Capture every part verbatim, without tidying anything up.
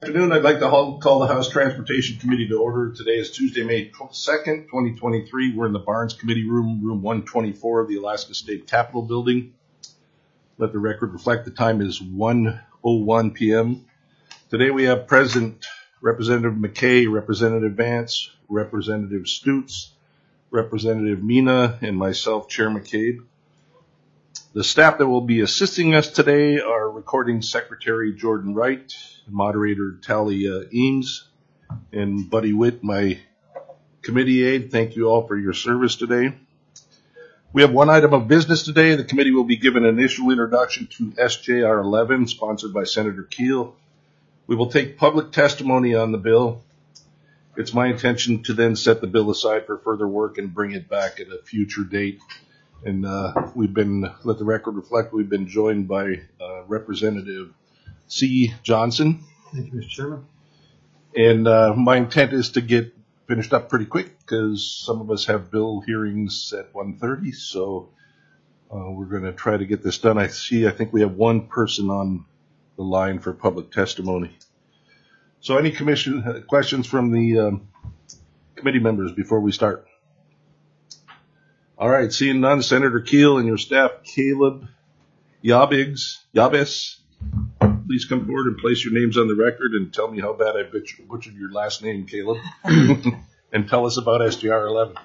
Afternoon. I'd like to call the House Transportation Committee to order. Today is Tuesday, May second, twenty twenty-three. We're in the Barnes Committee Room, room one twenty-four of the Alaska State Capitol Building. Let the record reflect the time is one oh one p.m. Today we have present Representative McKay, Representative Vance, Representative Stutes, Representative Mina, and myself, Chair McCabe. The staff that will be assisting us today are Recording Secretary Jordan Wright, Moderator Talia Eames, and Buddy Witt, my committee aide. Thank you all for your service today. We have one item of business today. The committee will be given an initial introduction to S J R eleven, sponsored by Senator Keel. We will take public testimony on the bill. It's my intention to then set the bill aside for further work and bring it back at a future date. And uh, we've been, let the record reflect, we've been joined by uh, Representative C. Johnson. Thank you, Mister Chairman. And uh, my intent is to get finished up pretty quick because some of us have bill hearings at one thirty. So uh, we're going to try to get this done. I see, I think we have one person on the line for public testimony. So any commission uh, questions from the um, committee members before we start? All right, seeing none, Senator Keel and your staff, Caleb Yabbigs, Yabes, please come forward and place your names on the record and tell me how bad I butchered, butchered your last name, Caleb, and tell us about S J R eleven.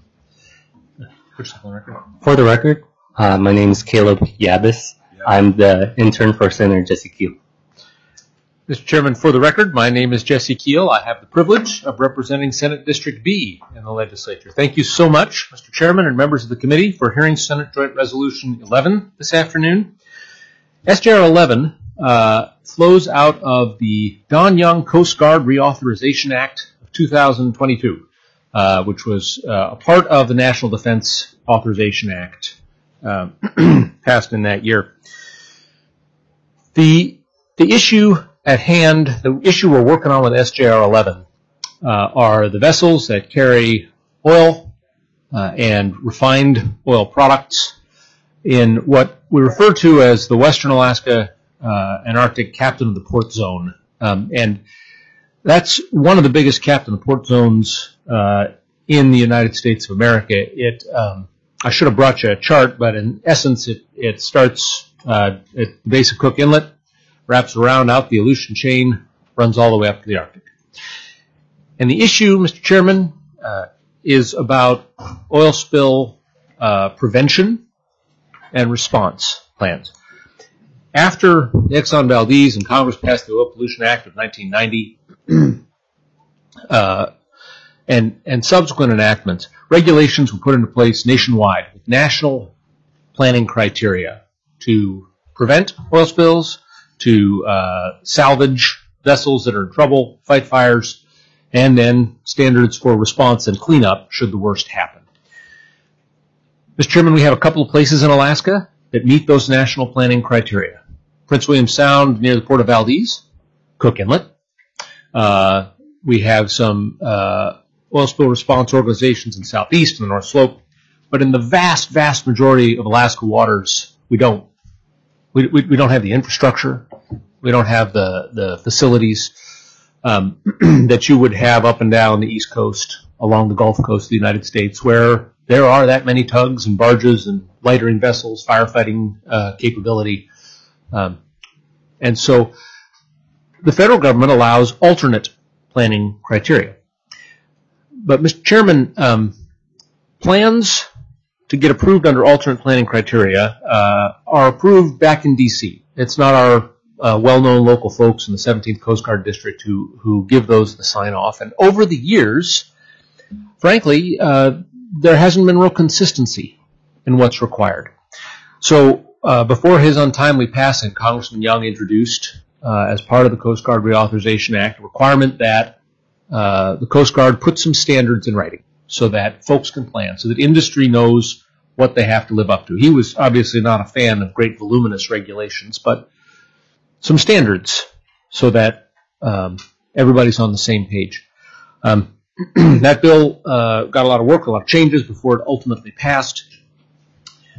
For the record, uh, my name is Caleb Yabes. Yeah. I'm the intern for Senator Jesse Keel. Mister Chairman, for the record, my name is Jesse Keel. I have the privilege of representing Senate District B in the legislature. Thank you so much, Mister Chairman and members of the committee, for hearing Senate Joint Resolution eleven this afternoon. S J R eleven uh, flows out of the Don Young Coast Guard Reauthorization Act of two thousand twenty-two, uh, which was uh, a part of the National Defense Authorization Act uh, passed in that year. The, the issue at hand, the issue we're working on with S J R eleven uh, are the vessels that carry oil uh, and refined oil products in what we refer to as the Western Alaska uh, and Arctic Captain of the Port Zone. Um, and that's one of the biggest Captain of the Port Zones uh, in the United States of America. It, um, I should have brought you a chart, but in essence, it, it starts uh, at the base of Cook Inlet, wraps around out the Aleutian chain, runs all the way up to the Arctic. And the issue, Mister Chairman, uh, is about oil spill uh, prevention and response plans. After the Exxon Valdez and Congress passed the Oil Pollution Act of nineteen ninety uh, and, and subsequent enactments, regulations were put into place nationwide with national planning criteria to prevent oil spills, to uh, salvage vessels that are in trouble, fight fires, and then standards for response and cleanup should the worst happen. Mister Chairman, we have a couple of places in Alaska that meet those national planning criteria. Prince William Sound near the Port of Valdez, Cook Inlet. Uh, we have some uh, oil spill response organizations in the southeast and the North Slope, but in the vast, vast majority of Alaska waters, we don't. We, we, we don't have the infrastructure. We don't have the, the facilities um, that you would have up and down the East Coast, along the Gulf Coast of the United States, where there are that many tugs and barges and lightering vessels, firefighting uh, capability. Um, and so the federal government allows alternate planning criteria. But, Mister Chairman, um, plans to get approved under alternate planning criteria uh, are approved back in D C It's not our uh, well-known local folks in the seventeenth Coast Guard District who, who give those the sign-off. And over the years, frankly, uh, there hasn't been real consistency in what's required. So uh, before his untimely passing, Congressman Young introduced, uh, as part of the Coast Guard Reauthorization Act, a requirement that uh, the Coast Guard put some standards in writing so that folks can plan, so that industry knows what they have to live up to. He was obviously not a fan of great voluminous regulations, but some standards so that um, everybody's on the same page. Um, that bill uh, got a lot of work, a lot of changes before it ultimately passed.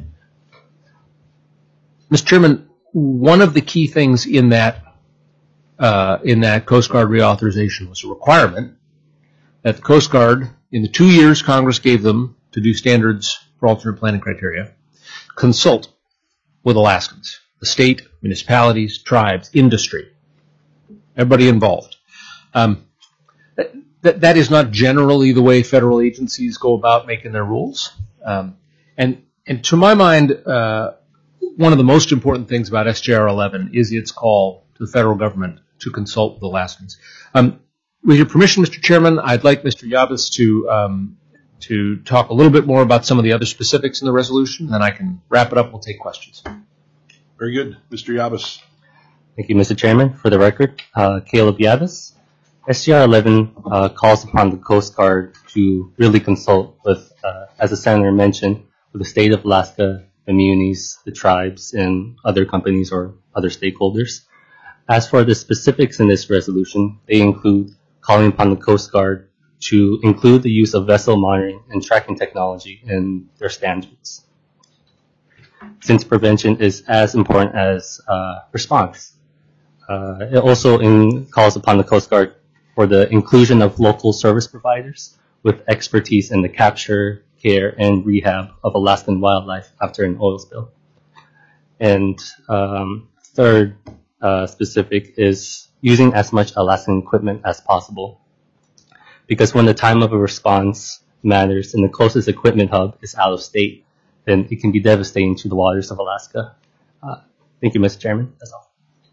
Mister Chairman, one of the key things in that uh, in that Coast Guard reauthorization was a requirement that the Coast Guard, in the two years Congress gave them to do standards for alternate planning criteria, consult with Alaskans, the state, municipalities, tribes, industry, everybody involved. Um, that, that is not generally the way federal agencies go about making their rules. Um, and, and to my mind, uh, one of the most important things about S J R eleven is its call to the federal government to consult with Alaskans. Um, with your permission, Mister Chairman, I'd like Mister Yabis to um, to talk a little bit more about some of the other specifics in the resolution, then I can wrap it up and we'll take questions. Very good. Mister Yabis. Thank you, Mister Chairman. For the record, uh, Caleb Yabis. S J R eleven uh, calls upon the Coast Guard to really consult with, uh, as the Senator mentioned, with the state of Alaska, the munis, the tribes, and other companies or other stakeholders. As for the specifics in this resolution, they include calling upon the Coast Guard to include the use of vessel monitoring and tracking technology in their standards, since prevention is as important as uh, response. Uh, it also in, calls upon the Coast Guard for the inclusion of local service providers with expertise in the capture, care, and rehab of Alaskan wildlife after an oil spill. And um, third uh, specific is using as much Alaskan equipment as possible. Because when the time of a response matters and the closest equipment hub is out of state, then it can be devastating to the waters of Alaska. Uh, thank you, Mister Chairman. That's all.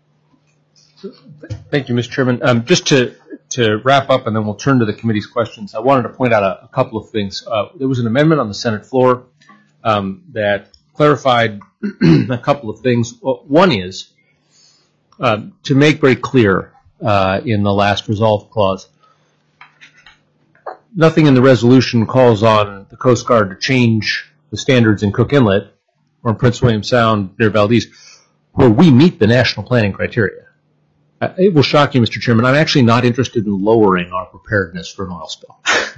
Thank you, Mister Chairman. Um, just to, to wrap up, and then we'll turn to the committee's questions, I wanted to point out a, a couple of things. Uh, there was an amendment on the Senate floor um, that clarified a couple of things. Well, one is uh, to make very clear uh, in the last resolve clause, nothing in the resolution calls on the Coast Guard to change the standards in Cook Inlet or in Prince William Sound near Valdez, where we meet the national planning criteria. Uh, it will shock you, Mister Chairman. I'm actually not interested in lowering our preparedness for an oil spill.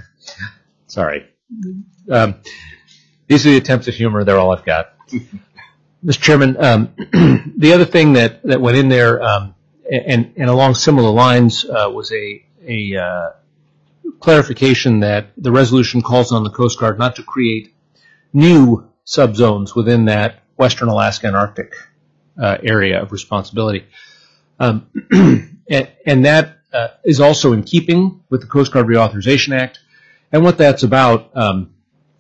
Sorry. Um, these are the attempts at humor. They're all I've got. Mister Chairman, um, the other thing that, that went in there, um, and, and along similar lines, uh, was a, a uh, clarification that the resolution calls on the Coast Guard not to create new subzones within that Western Alaska and Arctic uh, area of responsibility. Um, and, and that uh, is also in keeping with the Coast Guard Reauthorization Act. And what that's about um,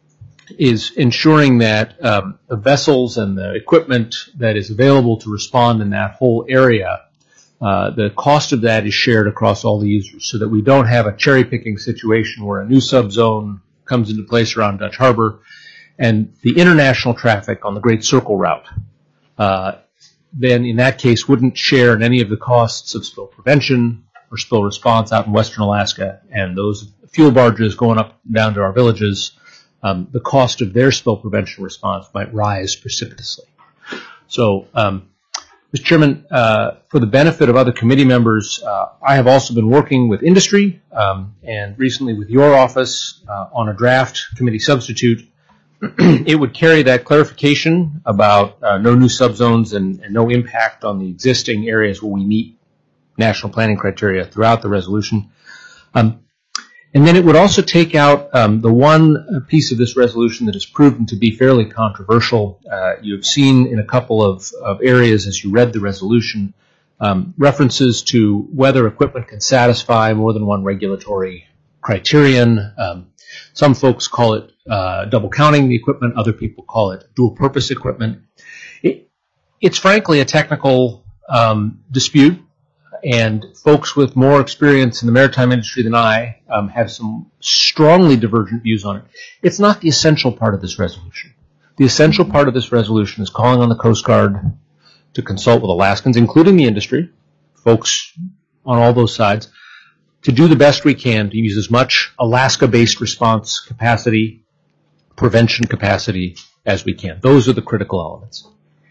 is ensuring that um, the vessels and the equipment that is available to respond in that whole area, uh, the cost of that is shared across all the users so that we don't have a cherry-picking situation where a new subzone comes into place around Dutch Harbor and the international traffic on the Great Circle route uh, then in that case wouldn't share in any of the costs of spill prevention or spill response out in Western Alaska, and those fuel barges going up and down to our villages, um, the cost of their spill prevention response might rise precipitously. So, um, Mister Chairman, uh, for the benefit of other committee members, uh, I have also been working with industry um, and recently with your office uh, on a draft committee substitute. It would carry that clarification about uh, no new subzones and, and no impact on the existing areas where we meet national planning criteria throughout the resolution. Um, and then it would also take out um, the one piece of this resolution that has proven to be fairly controversial. Uh, you have seen in a couple of, of areas as you read the resolution um, references to whether equipment can satisfy more than one regulatory criterion. Um, some folks call it uh, double counting the equipment. Other people call it dual purpose equipment. It, it's frankly a technical um, dispute, and folks with more experience in the maritime industry than I um, have some strongly divergent views on it. It's not the essential part of this resolution. The essential part of this resolution is calling on the Coast Guard to consult with Alaskans, including the industry, folks on all those sides, to do the best we can to use as much Alaska-based response capacity, prevention capacity as we can. Those are the critical elements.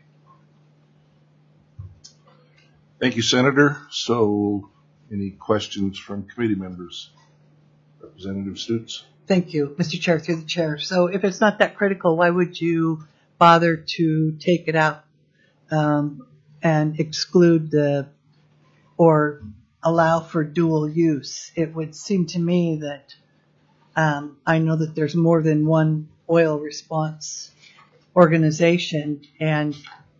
Thank you, Senator. So, any questions from committee members? Representative Stutz. Thank you, Mister Chair, through the chair. So if it's not that critical, why would you bother to take it out um, and exclude the or allow for dual use. It would seem to me that um, I know that there's more than one oil response organization, and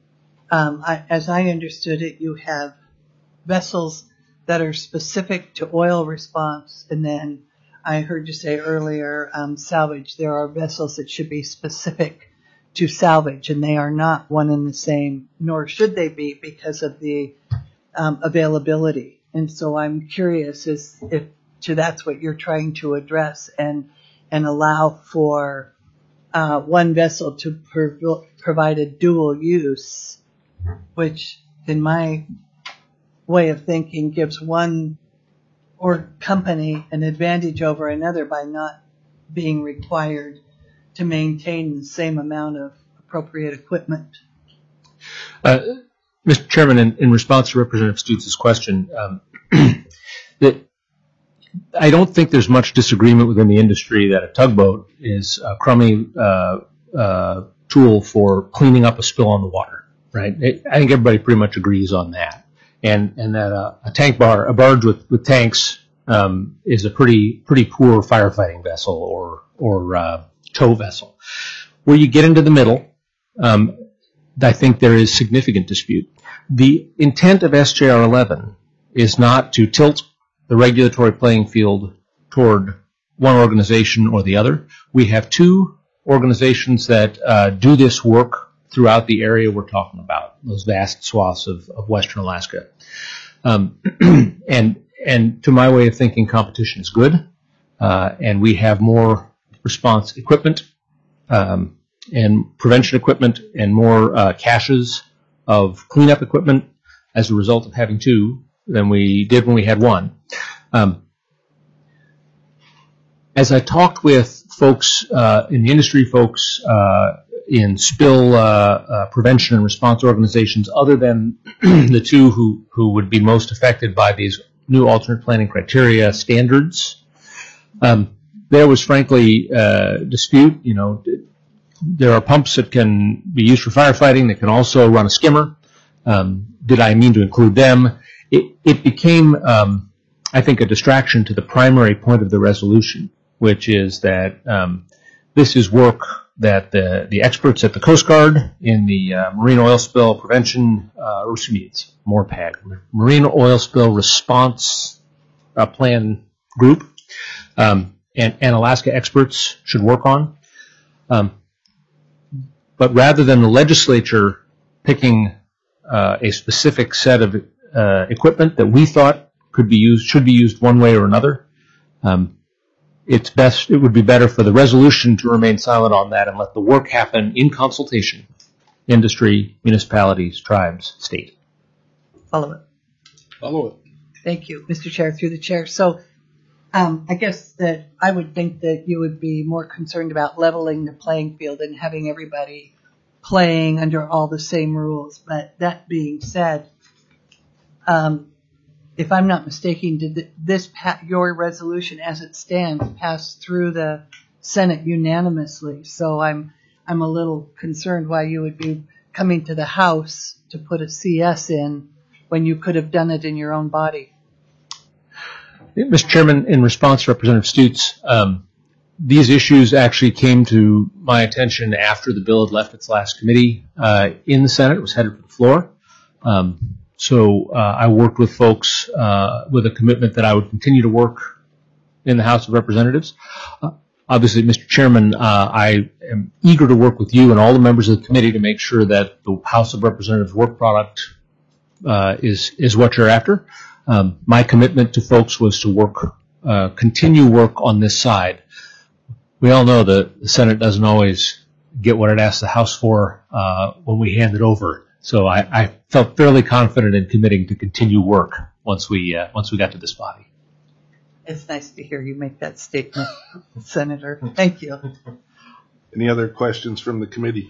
um, I, as I understood it, you have vessels that are specific to oil response, and then I heard you say earlier um, salvage. There are vessels that should be specific to salvage, and they are not one and the same, nor should they be because of the um, availability. And so I'm curious as if to that's what you're trying to address and and allow for uh, one vessel to prov- provide a dual use, which in my way of thinking gives one or company an advantage over another by not being required to maintain the same amount of appropriate equipment. Uh, Mister Chairman, in, in response to Representative Stutes' question, um, that I don't think there's much disagreement within the industry that a tugboat is a crummy uh, uh, tool for cleaning up a spill on the water, right? It, I think everybody pretty much agrees on that. And and that uh, a tank bar, a barge with, with tanks, um, is a pretty pretty poor firefighting vessel or or uh, tow vessel. Where you get into the middle, um, I think there is significant dispute. The intent of S J R eleven is not to tilt the regulatory playing field toward one organization or the other. We have two organizations that uh, do this work throughout the area we're talking about, those vast swaths of, of western Alaska. Um, and and to my way of thinking, competition is good, uh, and we have more response equipment um, and prevention equipment and more uh, caches of cleanup equipment as a result of having two than we did when we had one. Um, as I talked with folks uh, in the industry, folks uh, in spill uh, uh, prevention and response organizations, other than the two who, who would be most affected by these new alternate planning criteria standards, um, there was frankly uh, dispute. You know, there are pumps that can be used for firefighting that can also run a skimmer. Um, did I mean to include them? It, it became, um, I think, a distraction to the primary point of the resolution, which is that um, this is work that the, the experts at the Coast Guard in the uh, Marine Oil Spill Prevention, uh, or excuse me, it's MORPAG, Marine Oil Spill Response uh, Plan Group, um, and, and Alaska experts should work on. Um, but rather than the legislature picking uh, a specific set of uh, equipment that we thought could be used, should be used one way or another, um, it's best, it would be better for the resolution to remain silent on that and let the work happen in consultation, industry, municipalities, tribes, state. Follow it. Follow it. Thank you, Mister Chair, through the chair. So um, I guess that I would think that you would be more concerned about leveling the playing field and having everybody playing under all the same rules. But that being said, um, if I'm not mistaken, did this pa- your resolution as it stands pass through the Senate unanimously? So I'm I'm a little concerned why you would be coming to the House to put a C S in when you could have done it in your own body. Mister Chairman, in response to Representative Stutes, um, these issues actually came to my attention after the bill had left its last committee uh, in the Senate. It was headed for the floor. Um, So uh, I worked with folks uh, with a commitment that I would continue to work in the House of Representatives. Uh, obviously, Mister Chairman, uh, I am eager to work with you and all the members of the committee to make sure that the House of Representatives work product uh, is is what you're after. Um, my commitment to folks was to work, uh, continue work on this side. We all know that the Senate doesn't always get what it asks the House for uh, when we hand it over. So I, I felt fairly confident in committing to continue work once we uh, once we got to this body. It's nice to hear you make that statement, Senator. Thank you. Any other questions from the committee?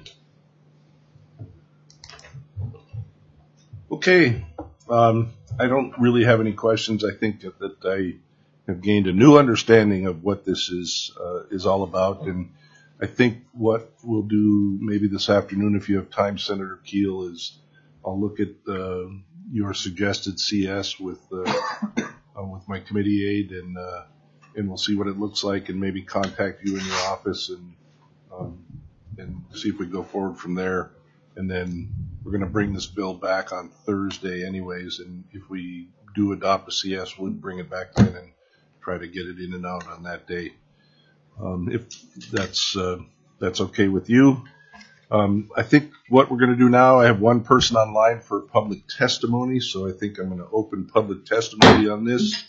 Okay. Um, I don't really have any questions. I think that, that I have gained a new understanding of what this is uh, is all about, and I think what we'll do maybe this afternoon, if you have time, Senator Keel, is I'll look at uh, your suggested C S with uh, uh, with my committee aide, and uh, and we'll see what it looks like, and maybe contact you in your office and um, and see if we go forward from there. And then we're going to bring this bill back on Thursday, anyways. And if we do adopt a C S, we'll bring it back then and try to get it in and out on that day. Um, if that's uh, that's okay with you. Um, I think what we're going to do now, I have one person online for public testimony, so I think I'm going to open public testimony on this.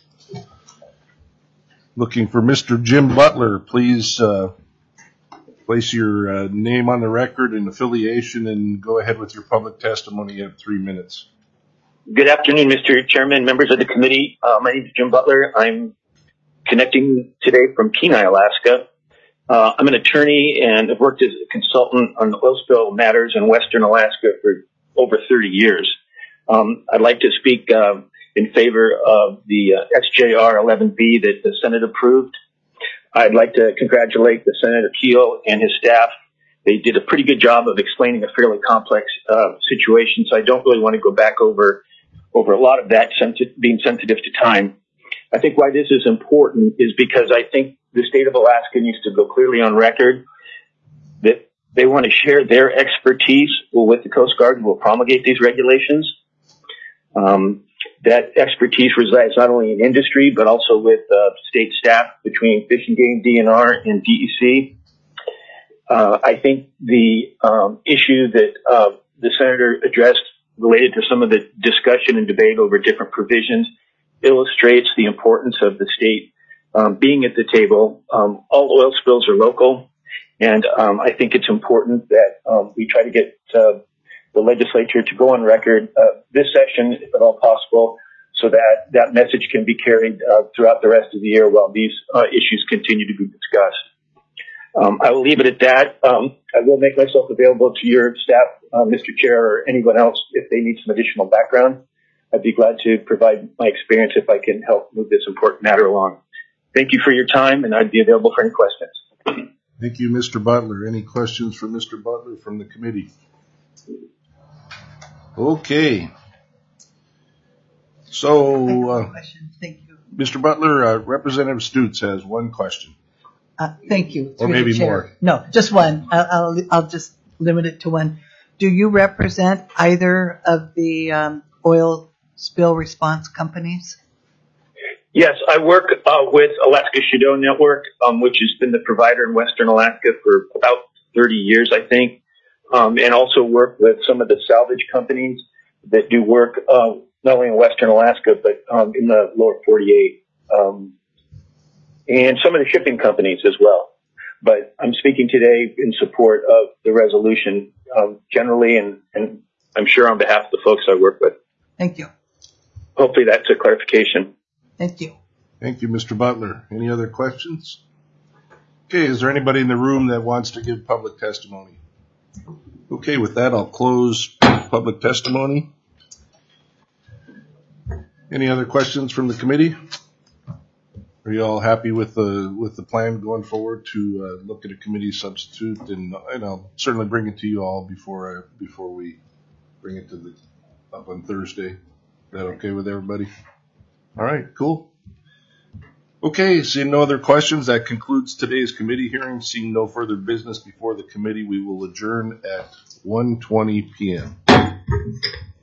Looking for Mister Jim Butler. Please uh, place your uh, name on the record and affiliation, and go ahead with your public testimony. You have three minutes. Good afternoon, Mister Chairman, members of the committee. Uh, my name is Jim Butler. I'm connecting today from Kenai, Alaska. Uh, I'm an attorney and have worked as a consultant on oil spill matters in Western Alaska for over thirty years. Um, I'd like to speak uh, in favor of the uh, S J R eleven B that the Senate approved. I'd like to congratulate the Senator Keel and his staff. They did a pretty good job of explaining a fairly complex uh, situation, so I don't really want to go back over over a lot of that, sensi- being sensitive to time. I think why this is important is because I think the state of Alaska needs to go clearly on record that they want to share their expertise with the Coast Guard who will promulgate these regulations. Um, that expertise resides not only in industry, but also with uh, state staff between Fish and Game, D N R, and D E C. Uh, I think the um, issue that uh, the senator addressed related to some of the discussion and debate over different provisions illustrates the importance of the state um, being at the table. Um, all oil spills are local, and um, I think it's important that um, we try to get uh, the legislature to go on record uh, this session, if at all possible, so that that message can be carried uh, throughout the rest of the year while these uh, issues continue to be discussed. Um, I will leave it at that. Um, I will make myself available to your staff, uh, Mister Chair, or anyone else if they need some additional background. I'd be glad to provide my experience if I can help move this important matter along. Thank you for your time, and I'd be available for any questions. Thank you, Mister Butler. Any questions for Mister Butler from the committee? Okay. So, uh, question. Thank you. Mister Butler, uh, Representative Stutes has one question. Uh, thank you. Or Through the maybe chair. more. No, just one. I'll, I'll, I'll just limit it to one. Do you represent either of the um, oil spill response companies? Yes, I work uh, with Alaska Shadow Network, um, which has been the provider in Western Alaska for about thirty years, I think, um, and also work with some of the salvage companies that do work uh, not only in Western Alaska, but um, in the lower forty-eight, um, and some of the shipping companies as well. But I'm speaking today in support of the resolution um, generally, and, and I'm sure on behalf of the folks I work with. Thank you. Hopefully that's a clarification. Thank you. Thank you, Mister Butler. Any other questions? Okay, is there anybody in the room that wants to give public testimony? Okay, with that, I'll close public testimony. Any other questions from the committee? Are you all happy with the with the plan going forward to uh, look at a committee substitute? And, and I'll certainly bring it to you all before I, before we bring it to the up on Thursday. Is that okay with everybody? All right, cool. Okay, seeing no other questions, that concludes today's committee hearing. Seeing no further business before the committee, we will adjourn at one twenty p.m.